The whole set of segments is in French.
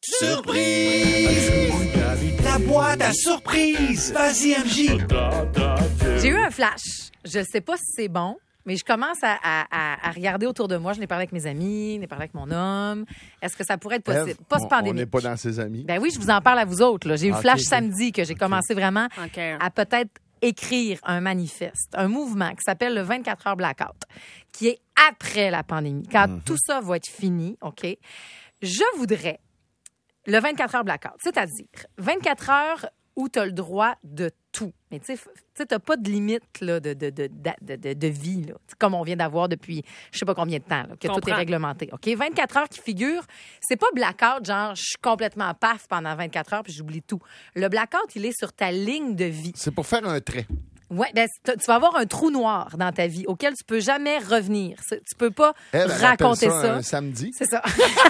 Surprise! La boîte à surprise! Vas-y, MJ! J'ai eu un flash. Je sais pas si c'est bon, mais je commence à regarder autour de moi. Je n'ai parlé avec mes amis, je n'ai parlé avec mon homme. Est-ce que ça pourrait être possible? Post-pandémie. On n'est pas dans ses amis. Ben oui, je vous en parle à vous autres. Là. J'ai eu le flash samedi que j'ai commencé vraiment Okay. à peut-être écrire un manifeste, un mouvement qui s'appelle le 24 heures blackout, qui est après la pandémie, quand tout ça va être fini, OK? Je voudrais le 24 heures blackout, c'est-à-dire 24 heures où tu as le droit de tout. Mais tu sais, t'as pas de limite là, de vie, là, comme on vient d'avoir depuis je sais pas combien de temps, là, que tout est réglementé. OK? 24 heures qui figurent, c'est pas blackout, genre je suis complètement paf pendant 24 heures puis j'oublie tout. Le blackout, il est sur ta ligne de vie. C'est pour faire un trait. Oui, ben, tu vas avoir un trou noir dans ta vie auquel tu peux jamais revenir. Tu peux pas raconter ça. Un samedi. C'est ça.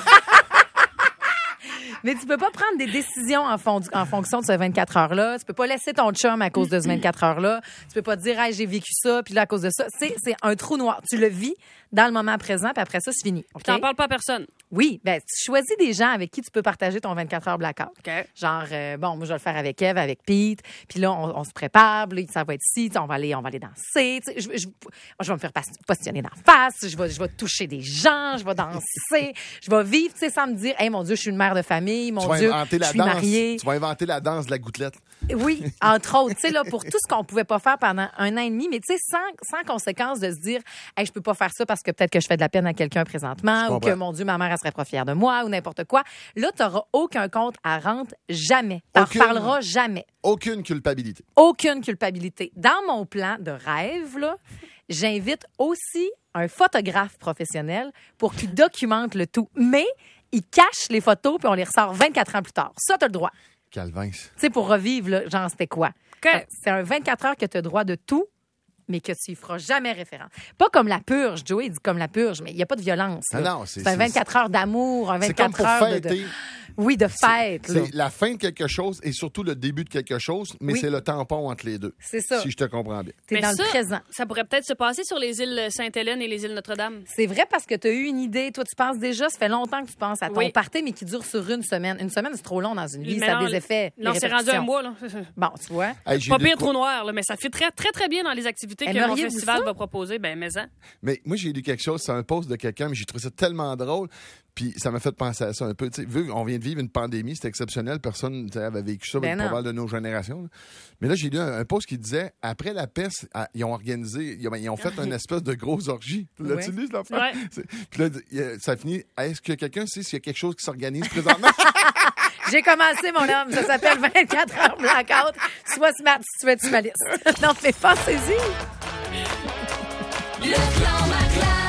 Mais tu peux pas prendre des décisions en fonction de ce 24 heures-là. Tu peux pas laisser ton chum à cause de ce 24 heures-là. Tu peux pas te dire, hey, j'ai vécu ça, puis là, à cause de ça. C'est un trou noir. Tu le vis dans le moment présent, puis après ça, c'est fini. Okay? T'en parles pas à personne. Oui, ben tu choisis des gens avec qui tu peux partager ton 24 heures blackout. Okay. Genre, bon, moi, je vais le faire avec Eve, avec Pete, puis là, on se prépare, là, ça va être ici, on va aller danser. Je vais me faire positionner d'en face, je vais toucher des gens, je vais danser, je vais vivre, tu sais, sans me dire, hey, mon Dieu, je suis une mère de famille, mon Dieu, je suis mariée. Tu vas inventer la danse de la gouttelette. Oui, entre autres, tu sais, là, pour tout ce qu'on pouvait pas faire pendant 1 an et demi, mais tu sais, sans conséquence de se dire, hey, je peux pas faire ça parce que peut-être que je fais de la peine à quelqu'un présentement, ou que, mon Dieu, ma mère, elle serait pas fière de moi, ou n'importe quoi. Là, t'auras aucun compte à rendre, jamais. T'en reparleras jamais. Aucune culpabilité. Aucune culpabilité. Dans mon plan de rêve, là, j'invite aussi un photographe professionnel pour qu'il documente le tout. Mais il cache les photos puis on les ressort 24 ans plus tard. Ça, t'as le droit. Calvin. Tu sais, pour revivre, là, genre, c'était quoi? Okay. C'est un 24 heures que tu as droit de tout, mais que tu y feras jamais référence. Pas comme la purge. Joey dit comme la purge, mais il n'y a pas de violence. Là. Non, c'est un 24 heures d'amour, un 24 heures fêter. Oui, de fête. C'est la fin de quelque chose et surtout le début de quelque chose, mais c'est le tampon entre les deux. C'est ça. Si je te comprends bien. T'es dans le présent. Ça pourrait peut-être se passer sur les îles Sainte-Hélène et les îles Notre-Dame. C'est vrai parce que tu as eu une idée. Toi, tu penses déjà, ça fait longtemps que tu penses à ton party, mais qui dure sur une semaine. Une semaine, c'est trop long dans une vie. Ça a des effets. Non, c'est rendu un mois. Là. Bon, tu vois. Hey, pas pire trop noir, là, mais ça fait très, très, très bien dans les activités que mon festival va proposer. Ben, mais moi, j'ai lu quelque chose, c'est un post de quelqu'un, mais j'ai trouvé ça tellement drôle. Puis ça m'a fait penser à ça un peu. T'sais, vu qu'on vient de vivre une pandémie, c'était exceptionnel. Personne avait vécu ça avec pas mal de nos générations. Là. Mais là, j'ai lu un post qui disait, après la peste, ils ont organisé, ils ont fait une espèce de grosse orgie. L'as-tu lu, cette affaire? Ouais. Puis là, ça finit, est-ce que quelqu'un sait s'il y a quelque chose qui s'organise présentement? J'ai commencé, mon homme. Ça s'appelle 24 heures blackout. Sois smart si tu veux être sur ma liste. Non, mais pensez-y. Le clan, ma classe.